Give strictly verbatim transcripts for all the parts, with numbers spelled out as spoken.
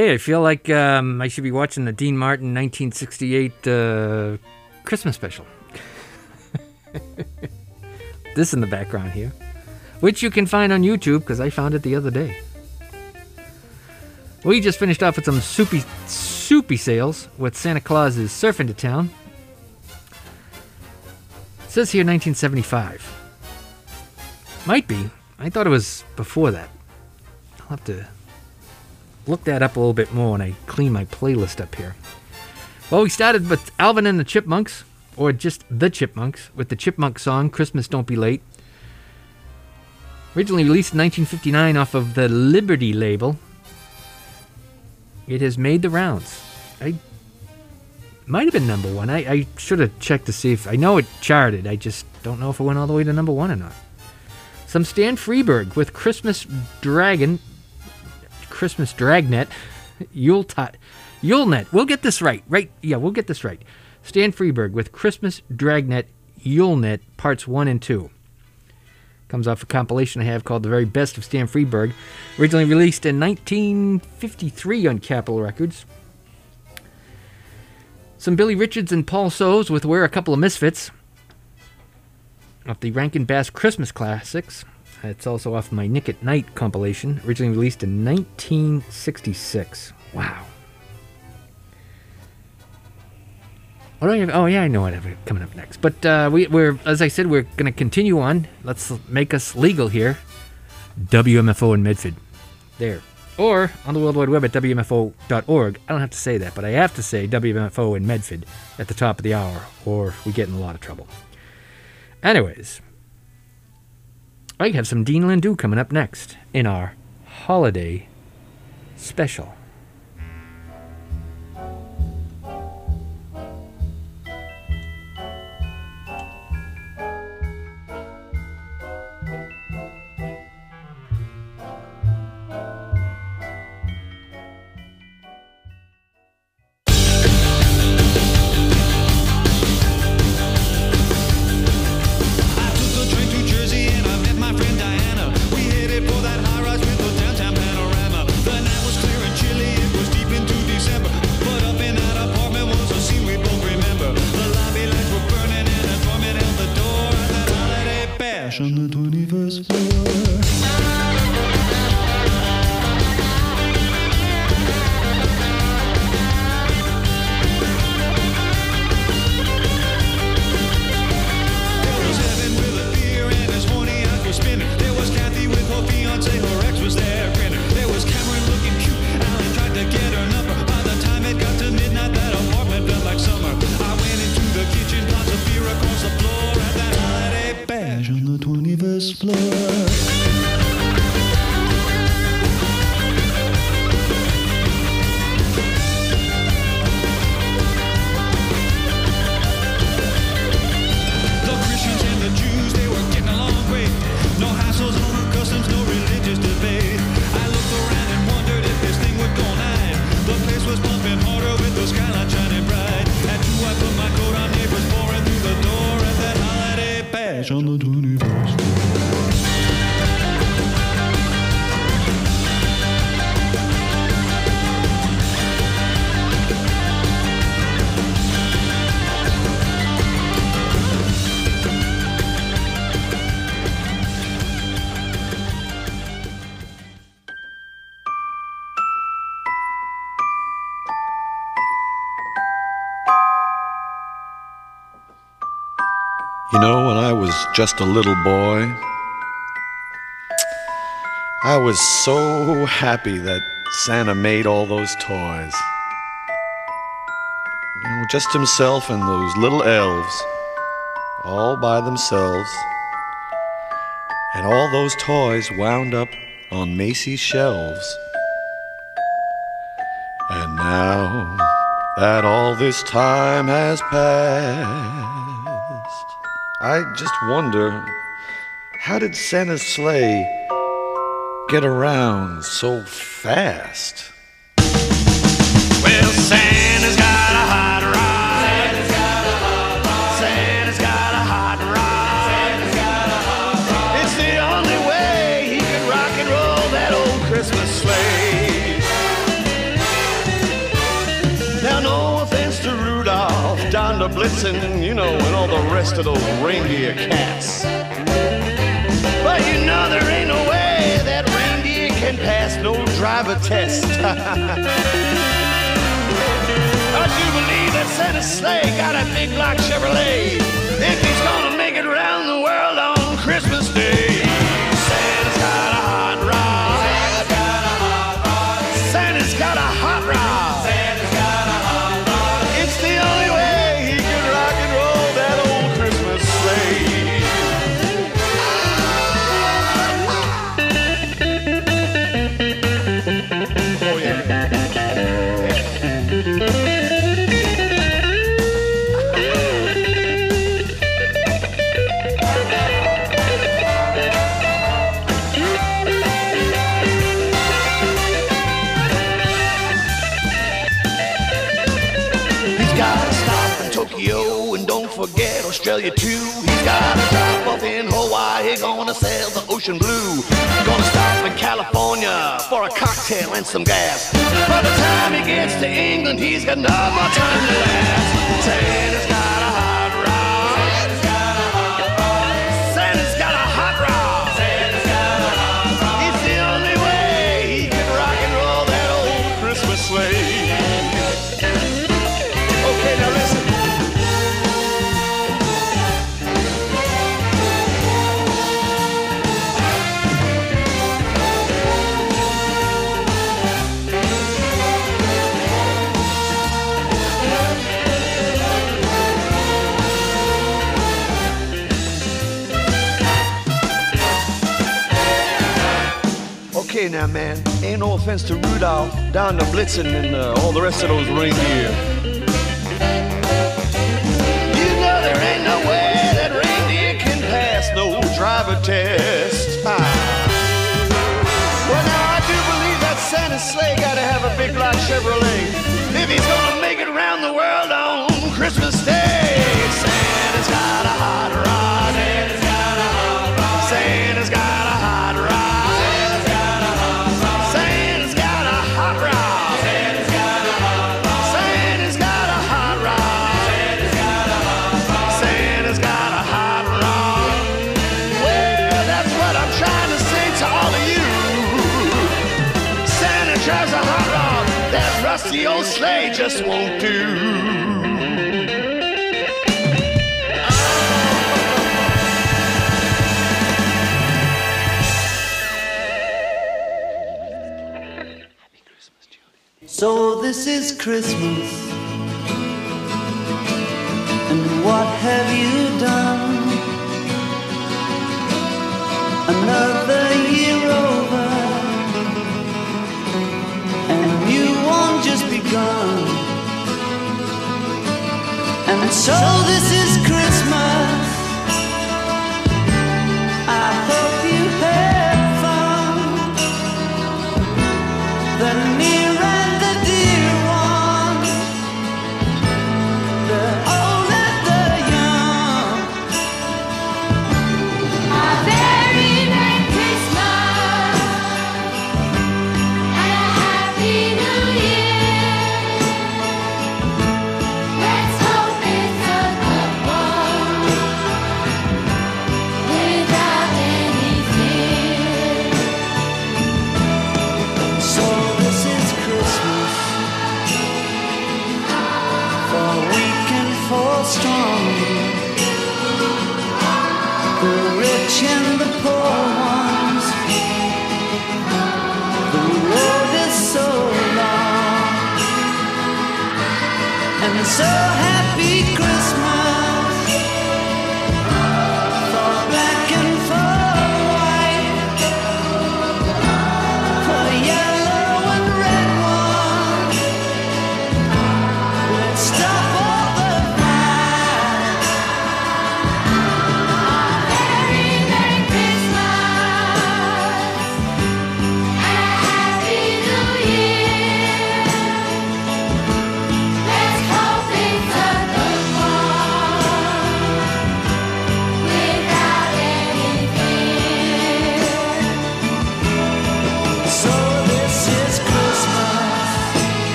Hey, I feel like um, I should be watching the Dean Martin nineteen sixty-eight uh, Christmas special. This in the background here, which you can find on YouTube because I found it the other day. We just finished off with some soupy, soupy sales with Santa Claus is Surfing to Town. It says here nineteen seventy-five. Might be. I thought it was before that. I'll have to look that up a little bit more when I clean my playlist up here. Well, we started with Alvin and the Chipmunks, or just the Chipmunks, with the Chipmunk song, Christmas Don't Be Late. Originally released in nineteen fifty-nine off of the Liberty label. It has made the rounds. I might have been number one. I, I should have checked to see if... I know it charted. I just don't know if it went all the way to number one or not. Some Stan Freberg with Christmas Dragon... Christmas Dragnet. Yuletide... Yulenet. We'll get this right. Right? Yeah, we'll get this right. Stan Freberg with Christmas Dragnet Yulenet Parts one and two. Comes off a compilation I have called The Very Best of Stan Freberg. Originally released in nineteen fifty-three on Capitol Records. Some Billy Richards and Paul Soes with We're a Couple of Misfits. Off the Rankin Bass Christmas Classics. It's also off my Nick at Night compilation. Originally released in nineteen sixty-six. Wow. What do I have? Oh, yeah, I know what I have coming up next. But uh, we, we're, as I said, we're going to continue on. Let's make us legal here. W M F O in Medford. There. Or on the World Wide Web at W M F O dot org. I don't have to say that, but I have to say W M F O in Medford at the top of the hour, or we get in a lot of trouble. Anyways, I have some Dean Landau coming up next in our holiday special. On the twenty-first floor. On the twenty-first You know, when I was just a little boy, I was so happy that Santa made all those toys. You know, just himself and those little elves, all by themselves. And all those toys wound up on Macy's shelves. And now that all this time has passed, I just wonder, how did Santa's sleigh get around so fast? Well, Santa's got a hot rod. Santa's got a hot rod. Santa's got a hot rod. Santa's got a hot rod. It's the only way he can rock and roll that old Christmas sleigh. Blitzen, you know, and all the rest of those reindeer cats. But you know there ain't no way that reindeer can pass no driver test. I do believe that Santa's sleigh got a big black Chevrolet if he's gonna make it around the world on Christmas Day. Santa's got a hot rod. Santa's got a hot rod. Santa's got a hot rod. Santa's got a hot rod. It's the only way he can rock and roll that old Christmas sleigh. Oh yeah. Tokyo, and don't forget Australia too. He's got a drop off in Hawaii, gonna sail the ocean blue. Gonna stop in California for a cocktail and some gas. By the time he gets to England, he's got no more time to last. Santa's got a hot rod. Santa's got a hot rod. Santa's got a hot rod. Santa's got a hot rod. It's the only way he can rock and roll that old Christmas sleigh. Okay, now listen. Okay now, man, ain't no offense to Rudolph, down to Blitzen and uh, all the rest of those reindeer. You know there ain't no way that reindeer can pass no driver test. Ah. Well, now I do believe that Santa's sleigh gotta have a big black Chevrolet if he's gonna make it around the world on Christmas Day. Santa's got a hot rod. Santa's got a hot rod. Santa's got a hot rod. The old sleigh just won't do. So this is Christmas, and what have you done? Another year over, just begun. And so this is Christmas. I hope you had fun. The near and the dear ones, the old and the young. A very Merry Christmas and a Happy New Year. Strong, the rich and the poor ones. The road is so long, and so happy Christmas for black and for white, for yellow and red ones. Let's stop all the Let's hope it's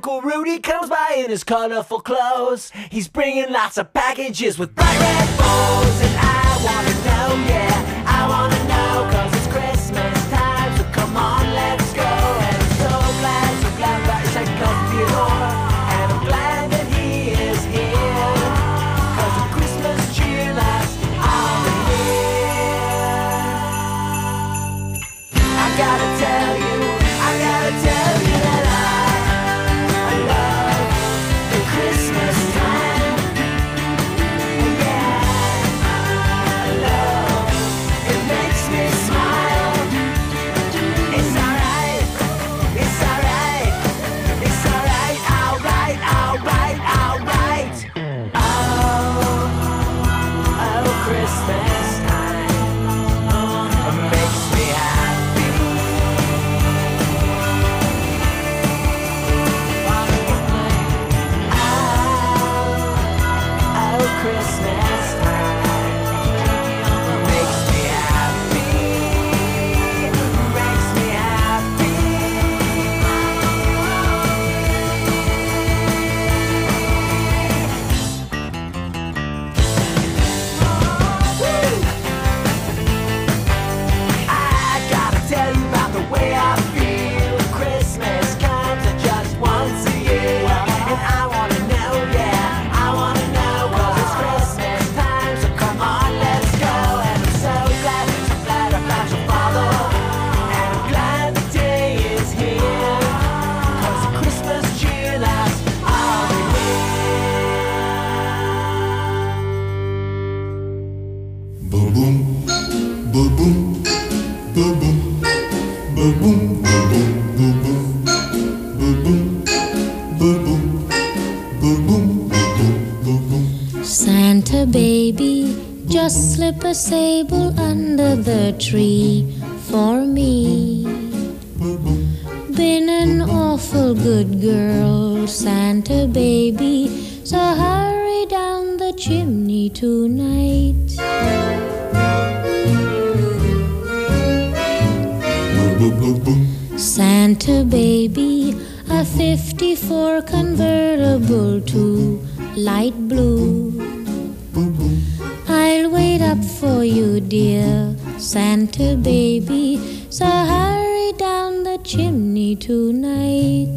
Uncle Rudy comes by in his colorful clothes. He's bringing lots of packages with bright red bows. And I wanna know, yeah, I wanna know, cause it's Christmas time, so come on, let's go. And I'm so glad, so glad that I come to Theodore. And I'm glad that he is here, cause the Christmas cheer lasts all the year. I gotta tell you, I gotta tell you that I, I love the Christmas time. Yeah, I love, it makes me smile. It's alright, it's alright, it's alright, alright, alright, alright. Oh, oh, Christmas time makes me happy. Oh, Christmas time makes me happy, makes me happy. Woo! I gotta tell you about the way I feel. Christmas comes just once a year, and I wanna know, yeah, I wanna know, cause it's Christmas time, so come on, let's go. And I'm so glad, so glad I found your father, and I'm glad the day is here, cause the Christmas cheer lasts all the year. Boom boom, boom boom, boom boom, boom boom, boom boom, boom boom, boom boom, boom boom, boom boom, boom boom. Santa baby, just slip a sable under the tree for me. Been an awful good girl, Santa baby, so hurry down the chimney tonight. Boom boom boom, Santa baby, a fifty-four convertible to light blue. boom boom, I'll wait up for you, dear Santa baby, so hurry down the chimney tonight.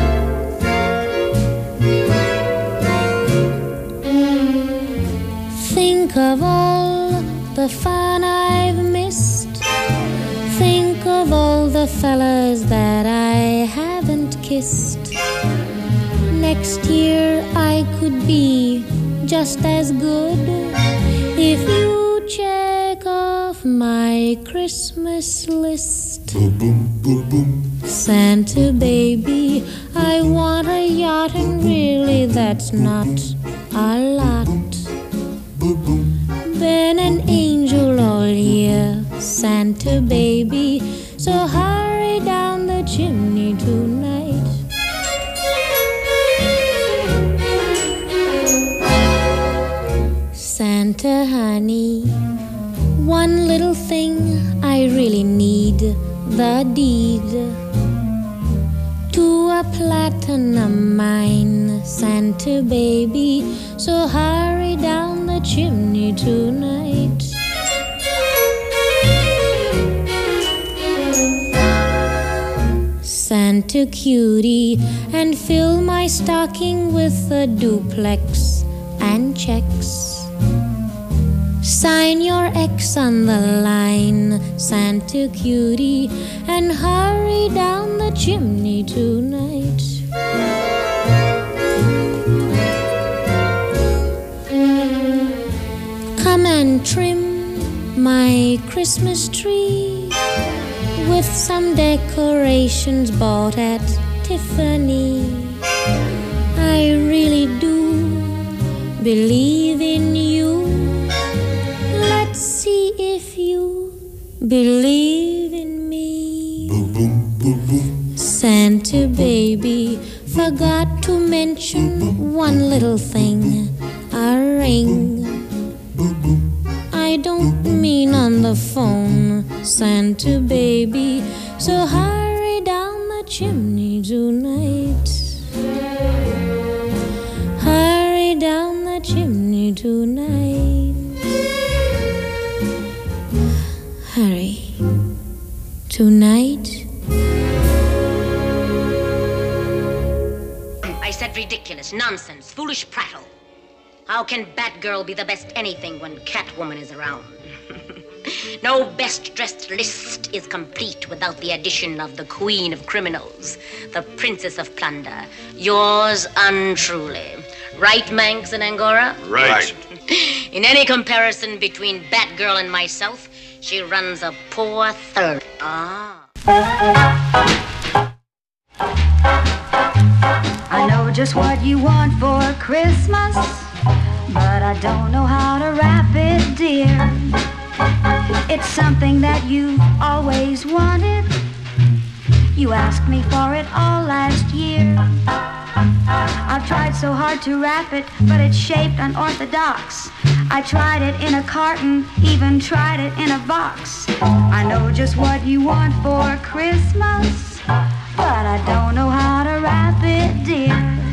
Think of all the fun I've missed. Think of all the fellas that I haven't kissed. Next year I could be just as good if you check off my Christmas list. boom boom, boom boom, Santa baby, I want a yacht, and really that's not a lot. boom boom, Been an angel all year, Santa baby, so hurry down the chimney tonight. Santa honey, one little thing I really need, the deed to a platinum mine, Santa baby, so hurry down the chimney tonight. Santa cutie, and fill my stocking with a duplex and checks. Sign your X on the line, Santa cutie, and hurry down the chimney tonight. Come and trim my Christmas tree with some decorations bought at Tiffany. I really do believe in you. Let's see if you believe in me. boom boom, boom boom, Santa baby, forgot to mention one little thing, a ring. boom boom, I don't mean on the phone, Santa baby, so hurry down the chimney tonight. chimney tonight. Hurry. Tonight. I said ridiculous, nonsense, foolish prattle. How can Batgirl be the best anything when Catwoman is around? No best-dressed list is complete without the addition of the Queen of Criminals, the Princess of Plunder, yours untruly. Right, Manx and Angora? Right. In any comparison between Batgirl and myself, she runs a poor third. Ah. I know just what you want for Christmas, but I don't know how to wrap it, dear. It's something that you've always wanted. You asked me for it all last year. I've tried so hard to wrap it, but it's shaped unorthodox. I tried it in a carton, even tried it in a box. I know just what you want for Christmas, but I don't know how to wrap it, dear.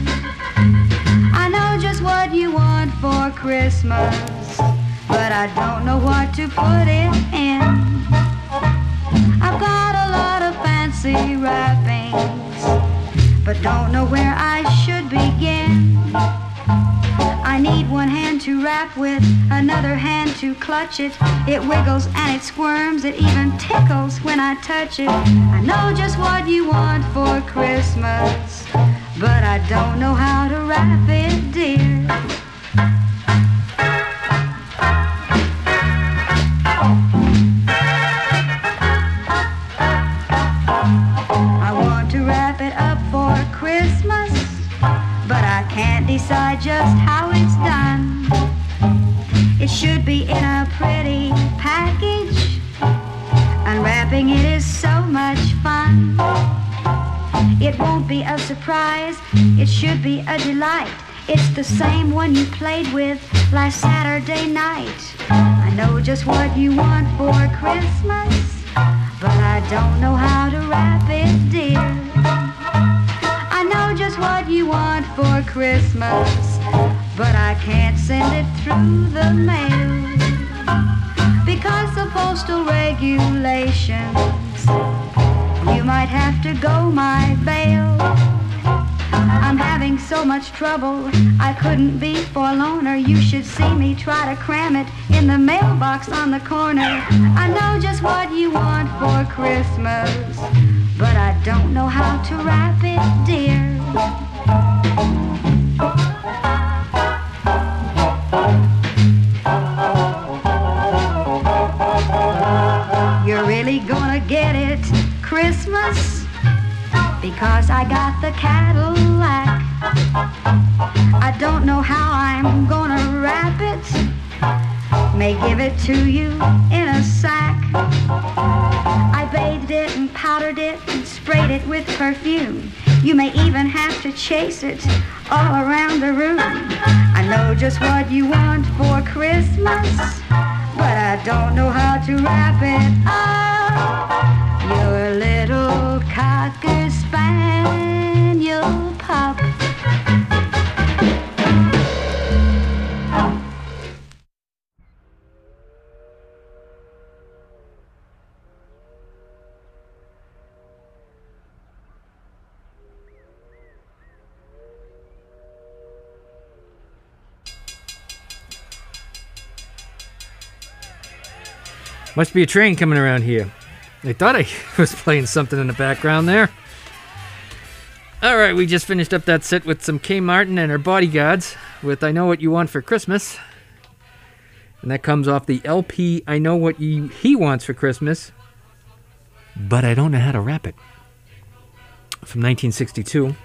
I know just what you want for Christmas, but I don't know what to put it in. I've got a lot of fancy wrappings, but don't know where I should begin. I need one hand to wrap with, another hand to clutch it. It wiggles and it squirms, it even tickles when I touch it. I know just what you want for Christmas, but I don't know how to wrap it, dear. I want to wrap it up for Christmas, but I can't decide just how it's done. It should be in a pretty package. Unwrapping it is so much fun. It won't be a surprise, it should be a delight. It's the same one you played with last Saturday night. I know just what you want for Christmas, but I don't know how to wrap it, dear. I know just what you want for Christmas, but I can't send it through the mail because of postal regulations. You might have to go my bail. I'm having so much trouble, I couldn't be forlorner. You should see me try to cram it in the mailbox on the corner. I know just what you want for Christmas, but I don't know how to wrap it, dear. You're really gonna get it Christmas, because I got the Cadillac. I don't know how I'm gonna wrap it. May give it to you in a sack. I bathed it and powdered it and sprayed it with perfume. You may even have to chase it all around the room. I know just what you want for Christmas, but I don't know how to wrap it up. Your little cocker spaniel pup. Must be a train coming around here. I thought I was playing something in the background there. Alright, we just finished up that set with some Kay Martin and her Bodyguards with I Know What You Want for Christmas. And that comes off the L P I Know What you, He Wants for Christmas, but I Don't Know How to Wrap It, from nineteen sixty-two.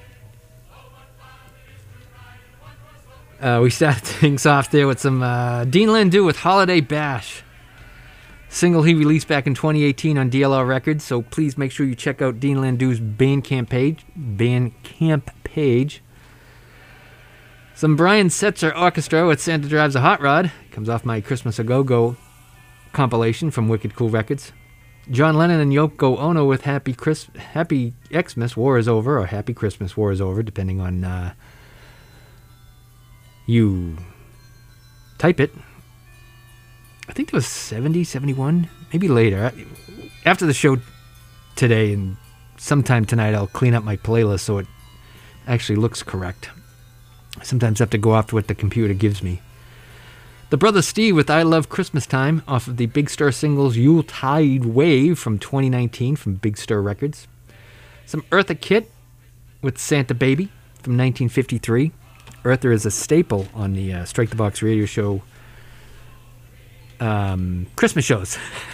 Uh, we started things off there with some uh, Dean Landau with Holiday Bash. Single he released back in twenty eighteen on D L R Records, so please make sure you check out Dean Landau's Bandcamp page. Bandcamp page. Some Brian Setzer Orchestra with Santa Drives a Hot Rod. Comes off my Christmas A Go-Go compilation from Wicked Cool Records. John Lennon and Yoko Ono with Happy Chris- Happy Xmas, War is Over, or Happy Christmas, War is Over, depending on uh, you type it. I think it was seventy, seventy-one, maybe later. After the show today and sometime tonight, I'll clean up my playlist so it actually looks correct. I sometimes have to go off to what the computer gives me. The Brother Steve with I Love Christmas Time off of the Big Star Singles Yuletide Wave from twenty nineteen from Big Star Records. Some Eartha Kitt with Santa Baby from nineteen fifty-three. Eartha is a staple on the uh, Strike the Box radio show um, Christmas shows.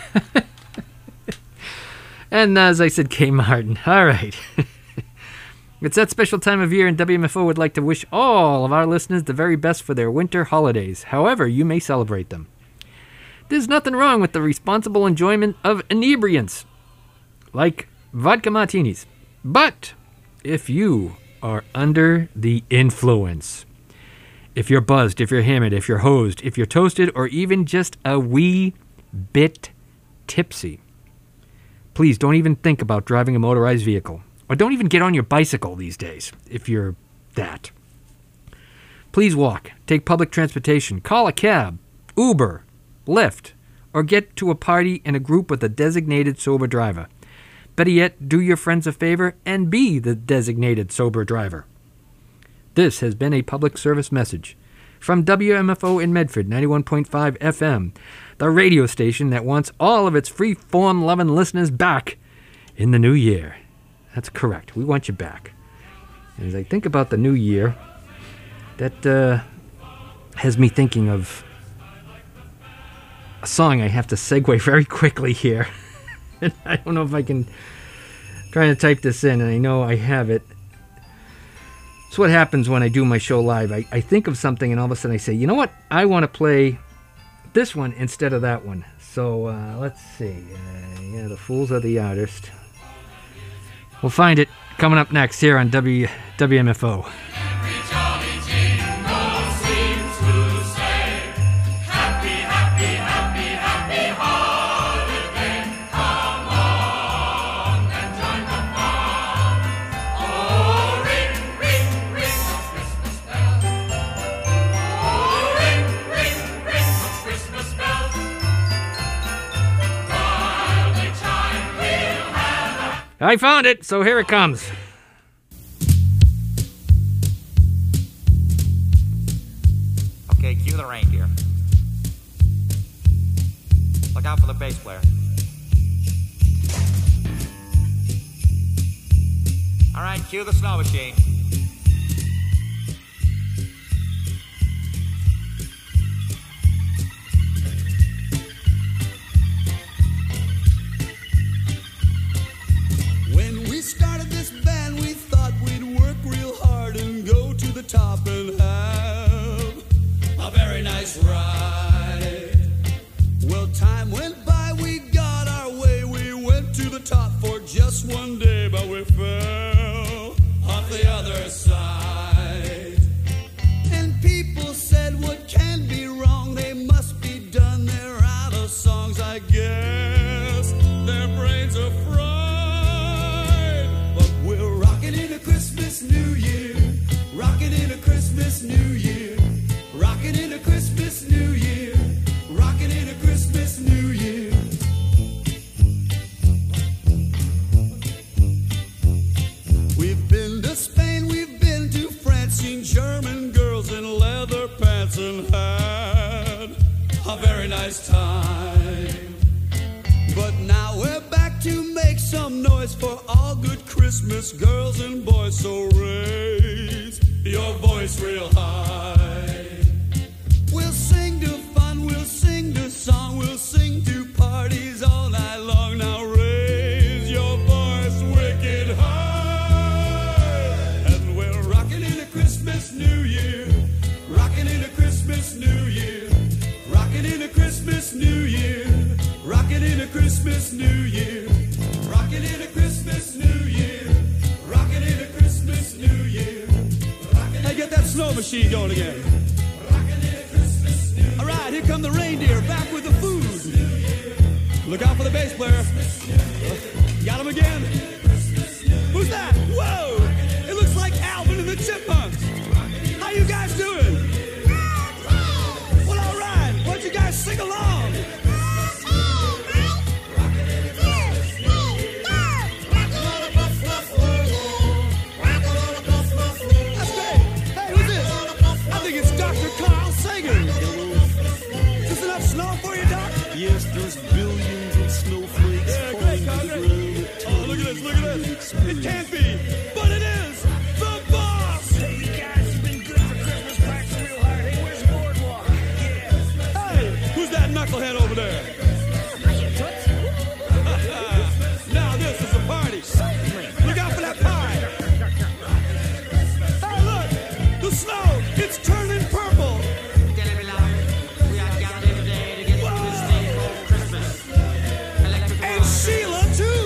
And as I said, Kay Martin. All right. It's that special time of year, and W M F O would like to wish all of our listeners the very best for their winter holidays, however you may celebrate them. There's nothing wrong with the responsible enjoyment of inebriants, like vodka martinis. But if you are under the influence, if you're buzzed, if you're hammered, if you're hosed, if you're toasted, or even just a wee bit tipsy, please don't even think about driving a motorized vehicle. Or don't even get on your bicycle these days, if you're that. Please walk, take public transportation, call a cab, Uber, Lyft, or get to a party in a group with a designated sober driver. Better yet, do your friends a favor and be the designated sober driver. This has been a public service message from W M F O in Medford, ninety-one point five F M, the radio station that wants all of its free-form-loving listeners back in the new year. That's correct. We want you back. And as I think about the new year, that uh, has me thinking of a song I have to segue very quickly here. And I don't know if I can... I'm trying to type this in, and I know I have it. It's what happens when I do my show live. I, I think of something, and all of a sudden I say, you know what? I want to play this one instead of that one. So, uh, let's see. Uh, yeah, The Fools Are the Artist. We'll find it coming up next here on w, W M F O. I found it, so here it comes. Okay, cue the reindeer. Look out for the bass player. All right, cue the snow machine. When we started this band, we thought we'd work real hard and go to the top and have a very nice ride. Well, time went by, we got our way. We went to the top for just one day, but we fell off the other side. And people said, what can be wrong? They must be done, they're out of songs, I guess. Their brains are fried. In a Christmas New Year, rockin' in a Christmas New Year, rockin' in a Christmas New Year, rockin' in a Christmas New Year. We've been to Spain, we've been to France, seen German girls in leather pants and had a very nice time. But now we're back to make some noise for all good Christmas girls and boys. So raise your voice real high. We'll sing to fun, we'll sing to song, we'll sing to parties all night long. Now raise your voice wicked high. And we're rockin' in a Christmas New Year, rockin' in a Christmas New Year, rockin' in a Christmas New Year, rockin' in a Christmas New Year, rockin' in a Christmas New Year, rockin' in a Christmas New Year. Hey, get that snow machine going again. All right, here come the reindeer back with the food. Look out for the bass player. Got him again. Who's that? Whoa! It looks like Alvin and the Chipmunks. How you guys doing? Well, all right. It can't be, but it is the boss. Hey, you guys have been good for Christmas. Practicing real hard. Hey, where's the boardwalk? Yeah. Hey, who's that knucklehead over there? Now this is a party. Look out for that pie. Hey, look, the snow. It's turning purple. We are gathered today to get through this thing called Christmas. And Sheila too.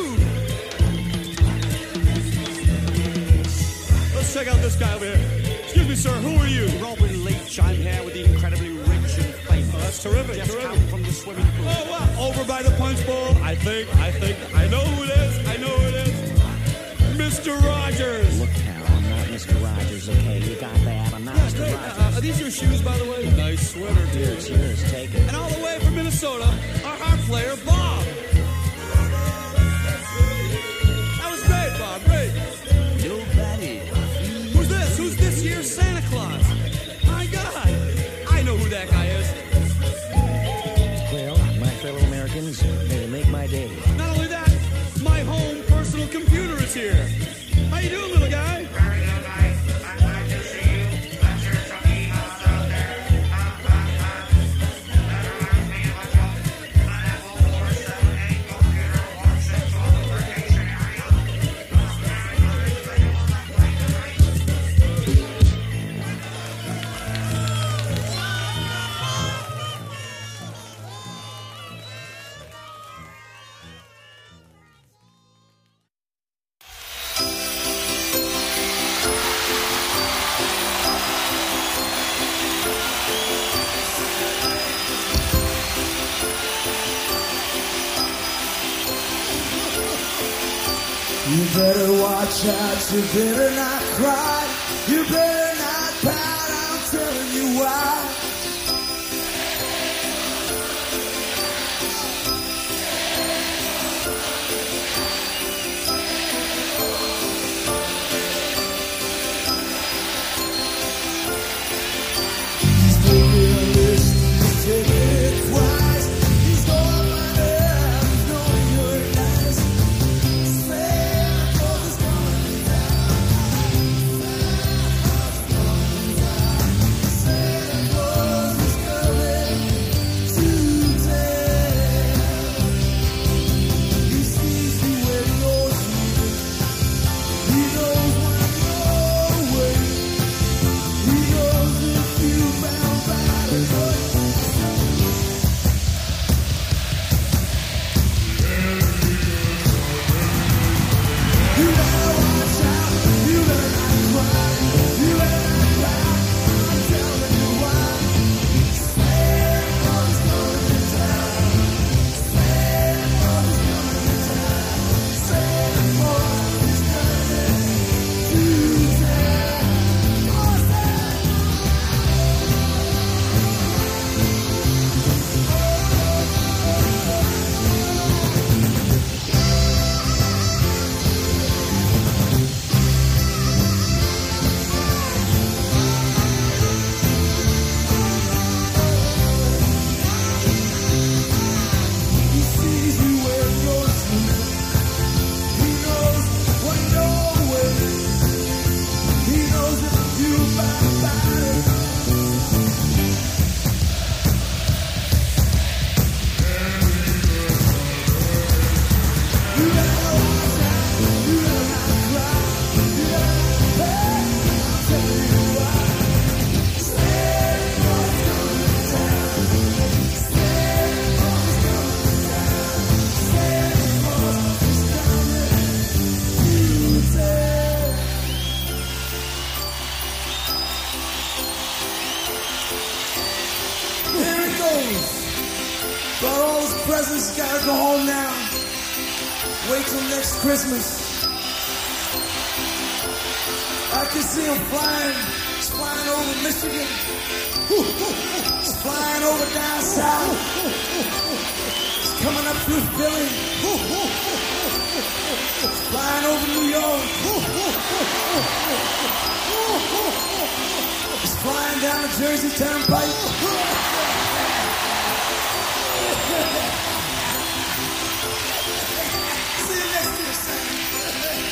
Let's check out this guy over here. Excuse me, sir. Who are you? Robin Leach. I'm here with the incredibly rich and famous. Oh, that's terrific. Just terrific. come from the swimming pool. Oh, wow. Over by the punch bowl. I think, I think, I know who it is. I know who it is. Mister Rogers. Look, pal, I'm not Mister Rogers, okay? You got that? I'm not Yeah, Mister great. Rogers. Uh, are these your shoes, by the way? Nice sweater, Here, dude. it's yours. Take it. And all the way from Minnesota, our harp player, Bob. That was great, Bob. Great. Nobody. Who's this? Who's this year's Santa Claus? My God. I know who that guy is. Well, my fellow Americans, they make my day. Not only that, my home personal computer is here. How you doing, little guy? You better watch out, you better not cry, you better not pout, I'm telling you why. He's taking a list, he's taking it twice, he's going my nerves, knowing you're nice. Got all those presents, gotta go home now. Wait till next Christmas. I can see him flying. He's flying over Michigan. He's flying over down south. He's coming up through Philly. He's flying over New York. He's flying down the Jersey Turnpike. See you next year, son.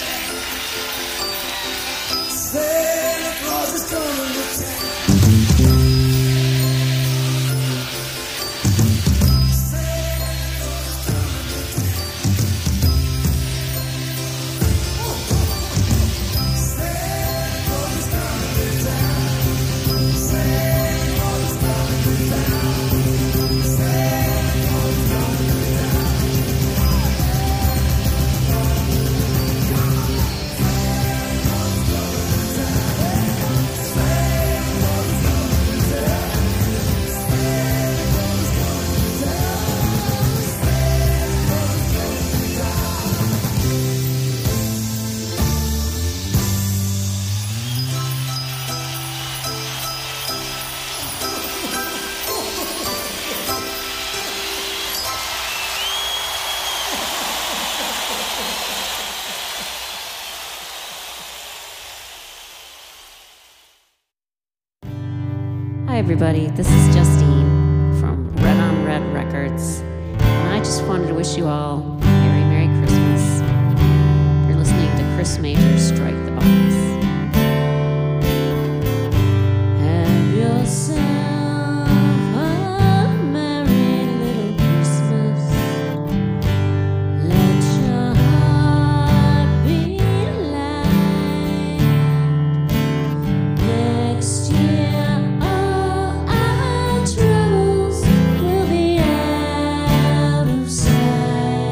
everybody. This is Justine from Red on Red Records. And I just wanted to wish you all a very Merry Christmas. You're listening to Chris Major's Strike the Box. Have yourself a merry little Christmas. Let your heart be light. Next year all our troubles will be out of sight.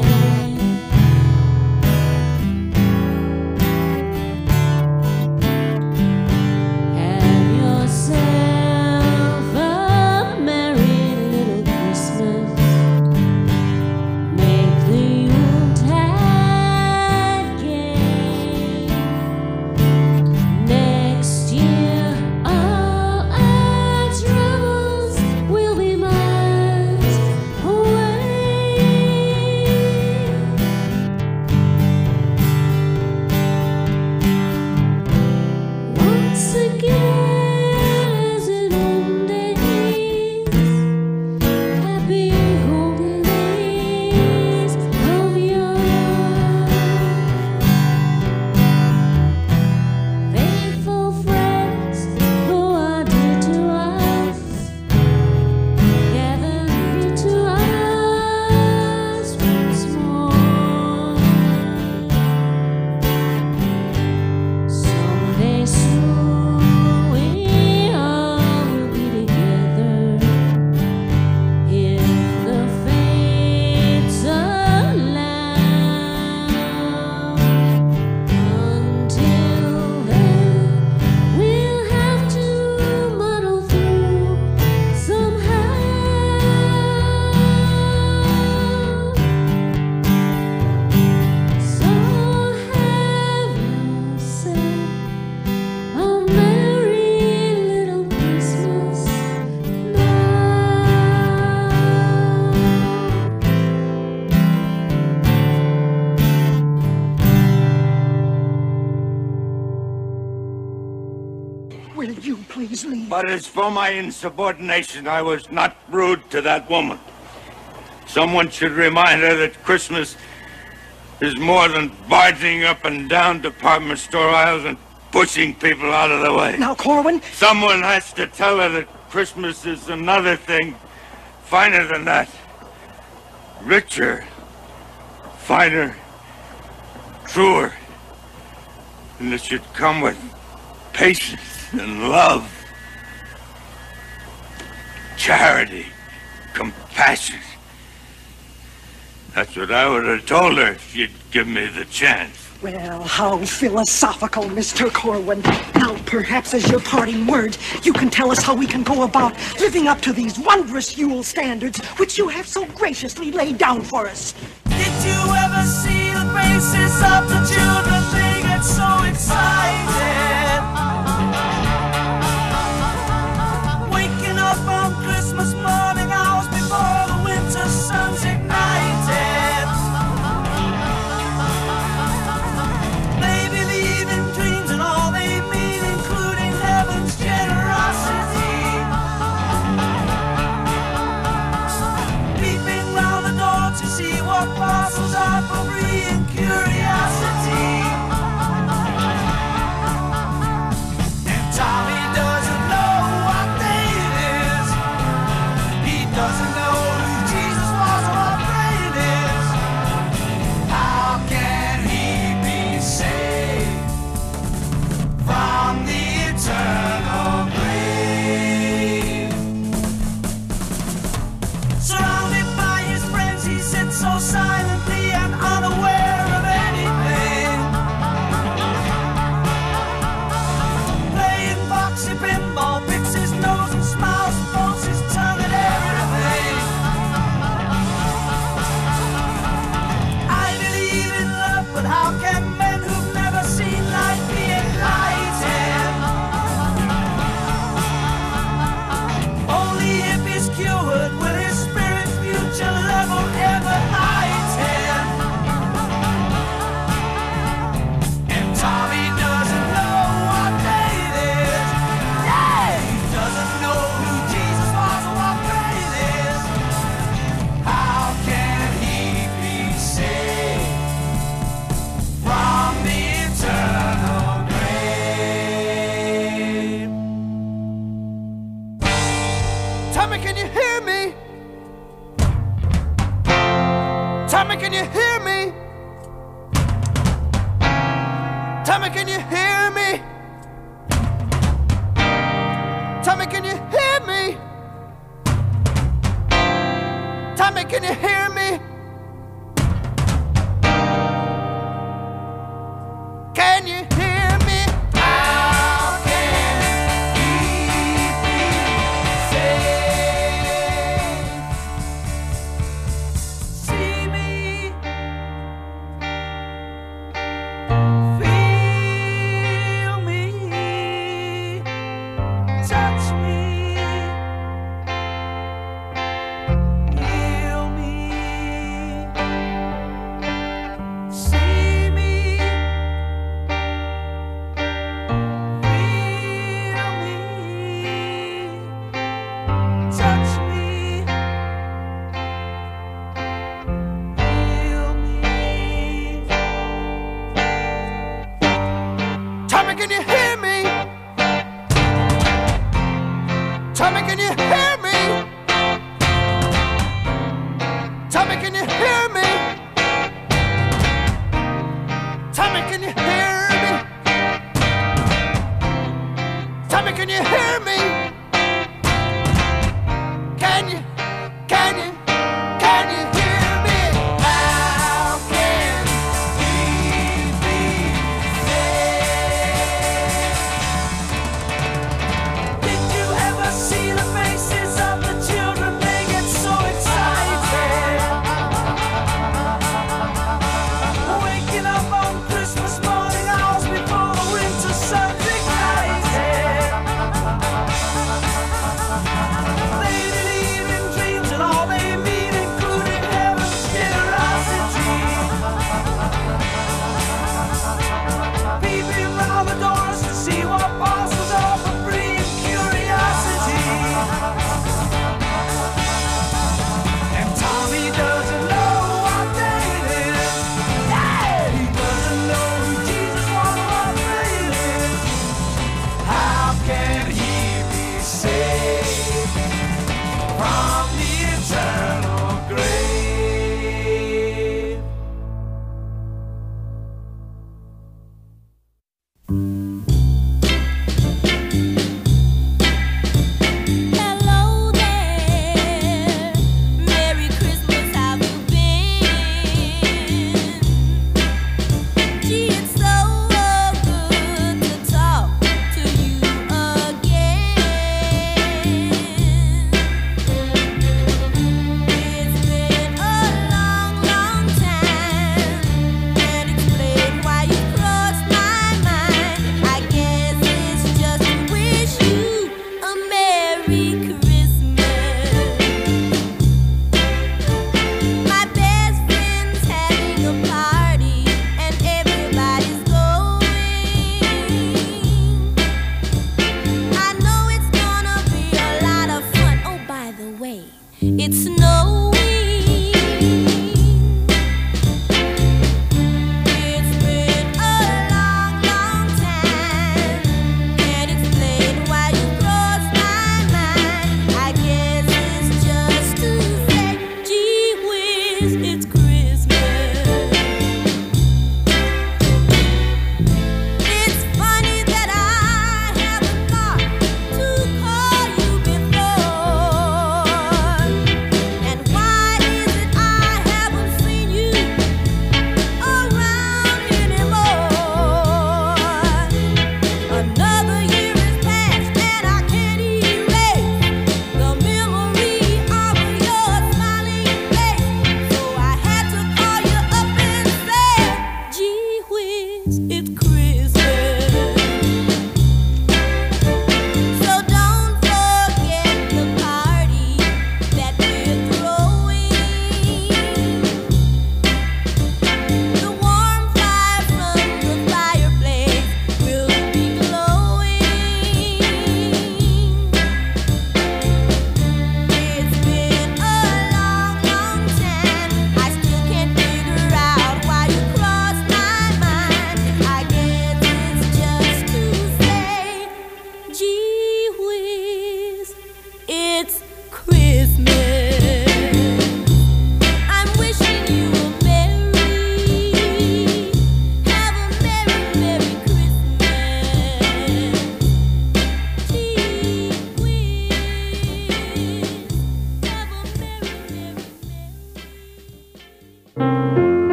Have yourself a merry little Christmas. Make the Yuletide gay. Next year all our troubles will be miles away. Once again, as in old days, happy golden days of yore. Faithful friends who are dear to us, gather near to us once more. Someday soon we all will be together if the fates allow. Until then, we'll have to muddle through somehow. So have yourself a merry little Christmas now. Will you please leave? But as for my insubordination, I was not rude to that woman. Someone should remind her that Christmas is more than barging up and down department store aisles and pushing people out of the way. Now, Corwin, Someone has to tell her that Christmas is another thing, finer than that. Richer, finer, truer. And it should come with patience and love, charity, compassion. That's what I would have told her if you'd give me the chance. well, how philosophical, Mister Corwin. Now, perhaps as your parting word, you can tell us how we can go about living up to these wondrous Yule standards, which you have so graciously laid down for us. Did you ever see the faces of the children? They get so excited. Waking up on Christmas morning, hours before the winter sun's ignited. They believe in dreams and all they mean, including heaven's generosity. Peeping round the door to see what parcels are for free and curiosity. can you hear me? Tommy, can you hear me? Tommy, can you hear me? Tommy, can you hear me? Can you hear me? How can he be saved? See me, feel me, touch me, heal me. See me, feel me, touch me, heal me. Tommy, can you hear me? Tommy, can you hear me? Tommy, can you hear me? Tommy, can you hear me? Tommy, can you hear me? Can you, can you, can you hear me? How can he be saved?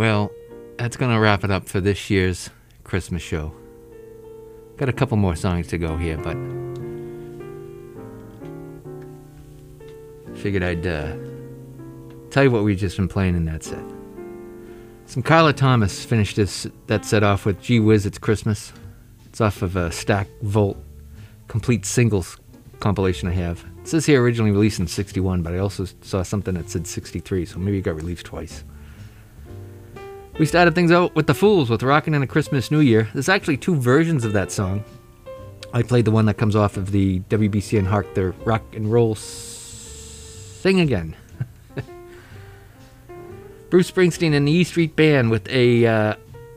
Well, that's going to wrap it up for this year's Christmas show. Got a couple more songs to go here, but figured I'd uh, tell you what we've just been playing in that set. Some Carla Thomas finished this that set off with Gee Whiz, It's Christmas. It's off of a Stack Volt complete singles compilation I have. It says here originally released in sixty-one, but I also saw something that said sixty-three, so maybe it got released twice. We started things out with The Fools with Rockin' in a Christmas New Year. There's actually two versions of that song. I played the one that comes off of the W B C N Hark the Rock and Roll Sing Again. Bruce Springsteen and the E Street Band with a, uh,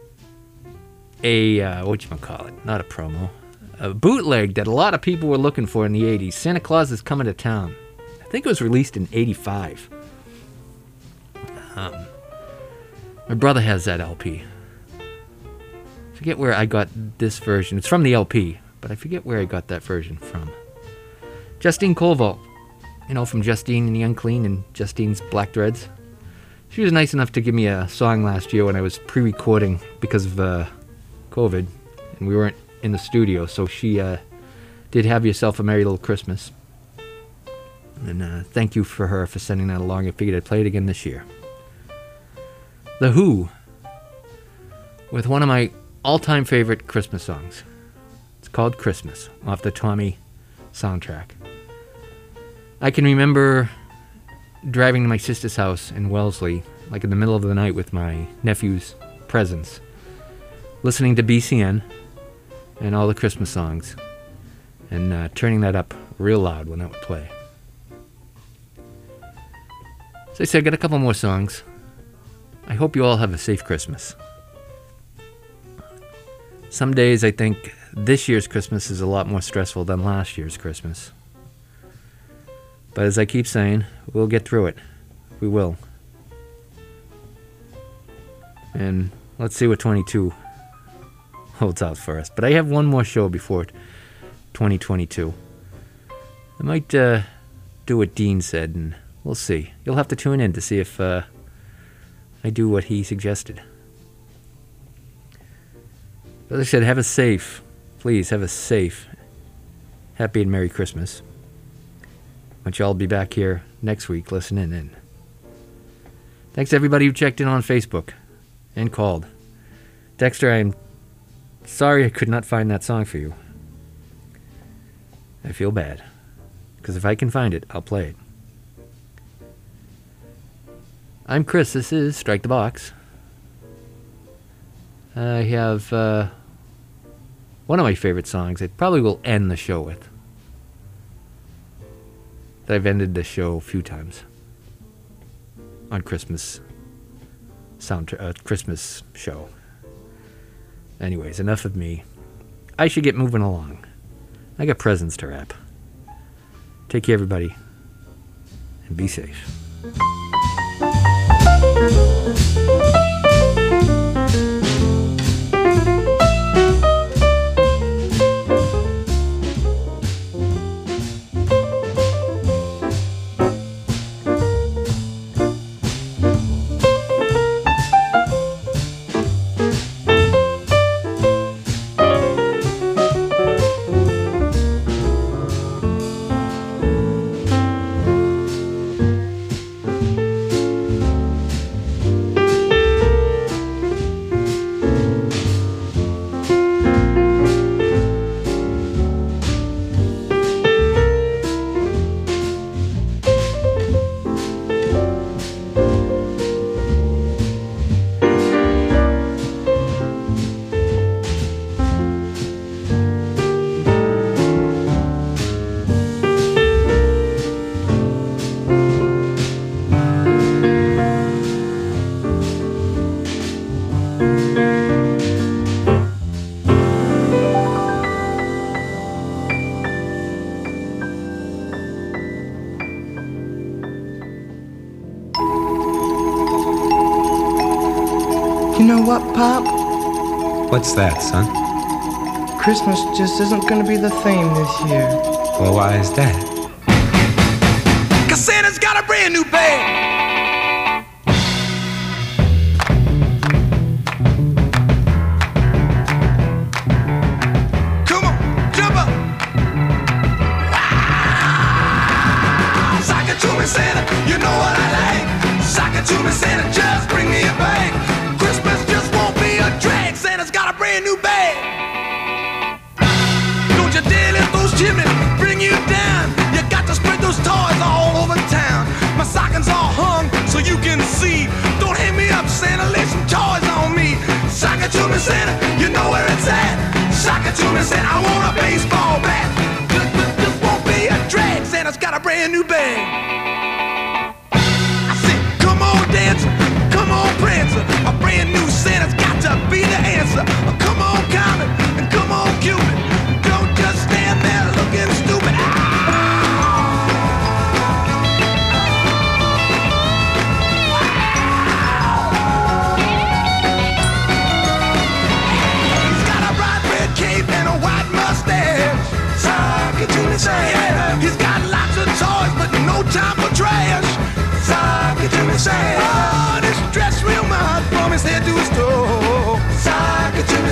a, uh, whatchamacallit, not a promo, a bootleg that a lot of people were looking for in the eighties. Santa Claus is Coming to Town. I think it was released in eighty-five. Um, my brother has that L P. I forget where I got this version. It's from the L P, but I forget where I got that version from. Justine Colville, you know, from Justine and the Unclean and Justine's Black Dreads. She was nice enough to give me a song last year when I was pre-recording because of uh, COVID, and we weren't in the studio, so she uh, did Have Yourself a Merry Little Christmas. And uh, thank you for her for sending that along. I figured I'd play it again this year. The Who, with one of my all-time favorite Christmas songs. It's called Christmas, off the Tommy soundtrack. I can remember driving to my sister's house in Wellesley, like in the middle of the night with my nephew's presents, listening to B C N and all the Christmas songs, and uh, turning that up real loud when that would play. So I said, I got a couple more songs. I hope you all have a safe Christmas. Some days I think this year's Christmas is a lot more stressful than last year's Christmas. But as I keep saying, we'll get through it. We will. And let's see what twenty-two holds out for us. But I have one more show before twenty twenty-two. I might uh, do what Dean said, and we'll see. You'll have to tune in to see if uh, I do what he suggested. As I said, have a safe, please have a safe, happy and Merry Christmas. Want you all be back here next week listening in. Thanks to everybody who checked in on Facebook and called. Dexter, I'm sorry I could not find that song for you. I feel bad, because if I can find it, I'll play it. I'm Chris, this is Strike the Box. I have uh, one of my favorite songs I probably will end the show with. That I've ended the show a few times on Christmas sound uh, Christmas show. Anyways, enough of me. I should get moving along. I got presents to wrap. Take care, everybody, and be safe. You know what, Pop? What's that, son? Christmas just isn't gonna be the theme this year. Well, why is that? 'Cause Santa's got a brand new bag.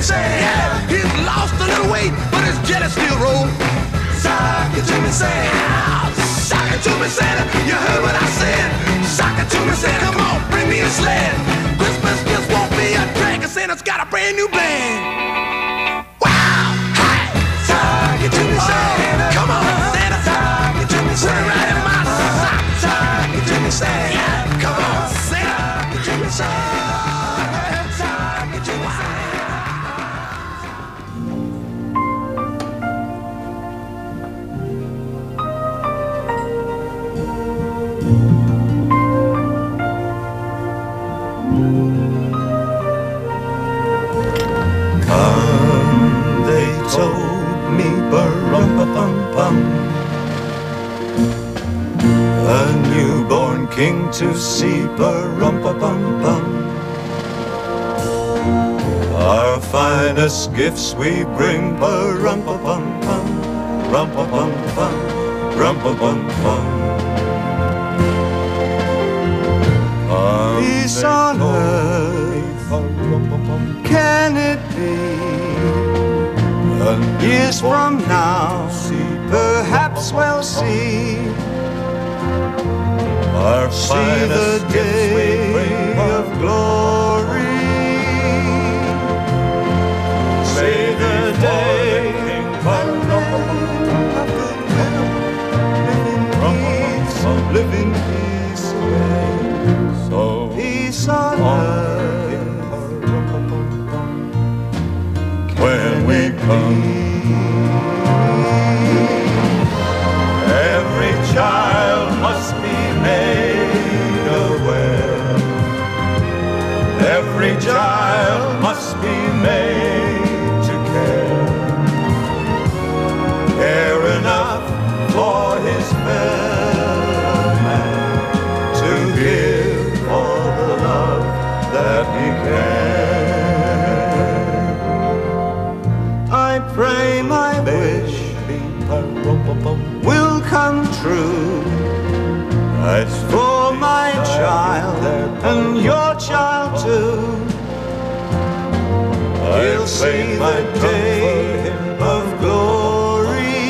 me, Santa. Yeah, he's lost a little weight, but his jelly still rolls. Sock it to me, Santa. Sock it to me, Santa. You heard what I said. Sock it to me, Santa. Come on, bring me a sled. Christmas just won't be a drag, 'cause Santa's got a brand new band. Wow! Hey! Sock it to me, Santa. Come on, Santa. Sock it to me, Santa. Put it right in my sock. Sock it to me, Santa. Yeah, come on, Santa. Sock it to me, Santa. Sock it to me, Santa. Come, they told me, ba-rum-pa-pum-pum, a newborn king to see, ba-rum-pa-pum-pum. Our finest gifts we bring, ba-rum-pa-pum-pum, rum-pa-pum-pum, rum-pa-pum-pum. Peace on earth, can it be? And years from now, perhaps we'll see. Our see the day of glory. See the day of goodwill. Live in peace, so peace on earth. When we come, every child must be made aware. Every child must be made to care. Care enough for his fellow man, to give all the love that he can. I pray my wish will come true. As for my child and your child too, I'll see the day of glory.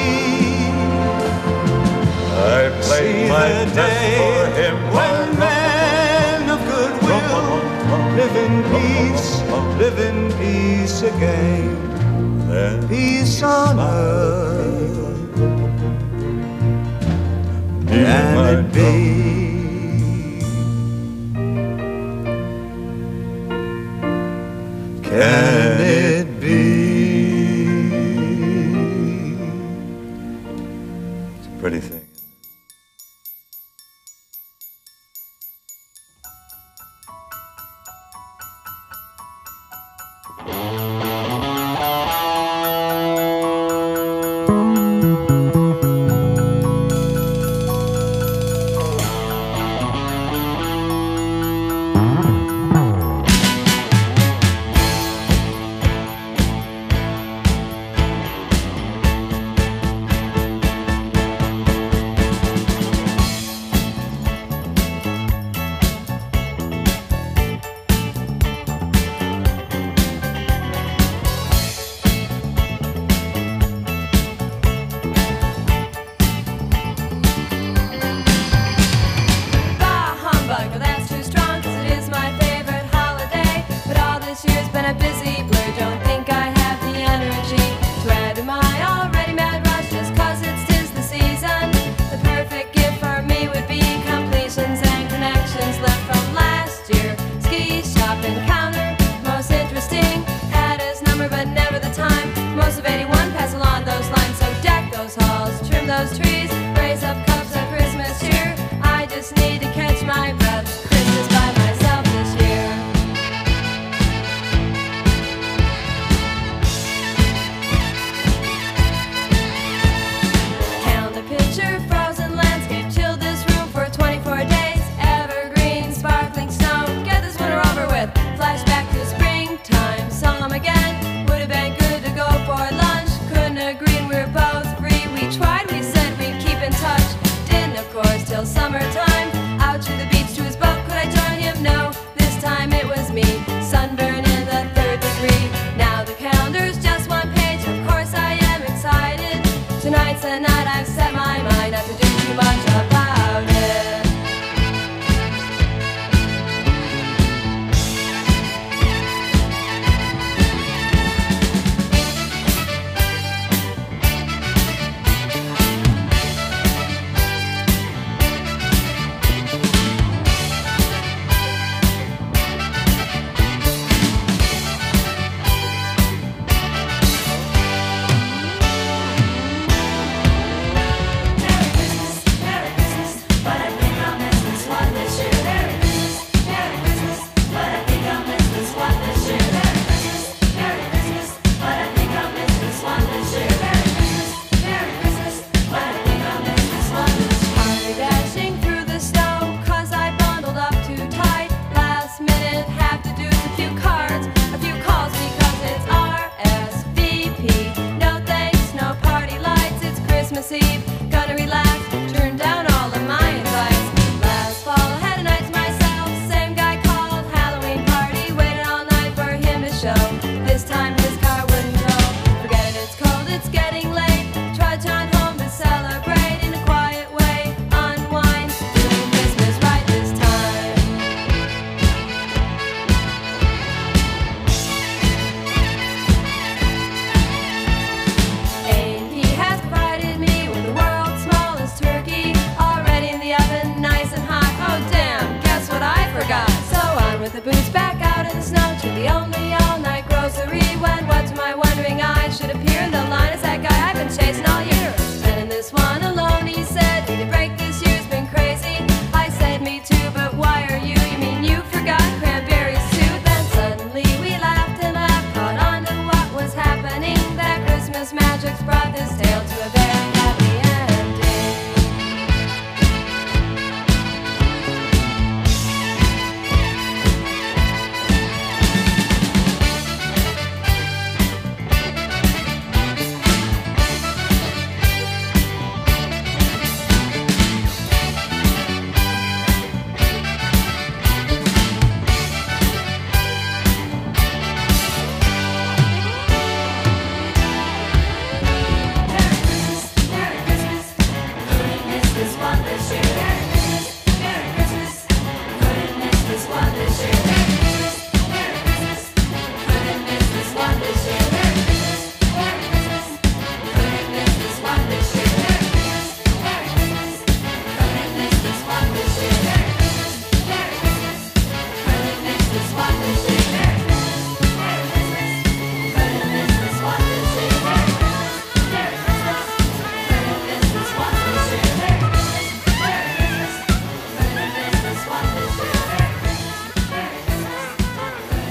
I play my day for him when men of goodwill live in peace, live in peace again. Then peace on earth, can it be? Can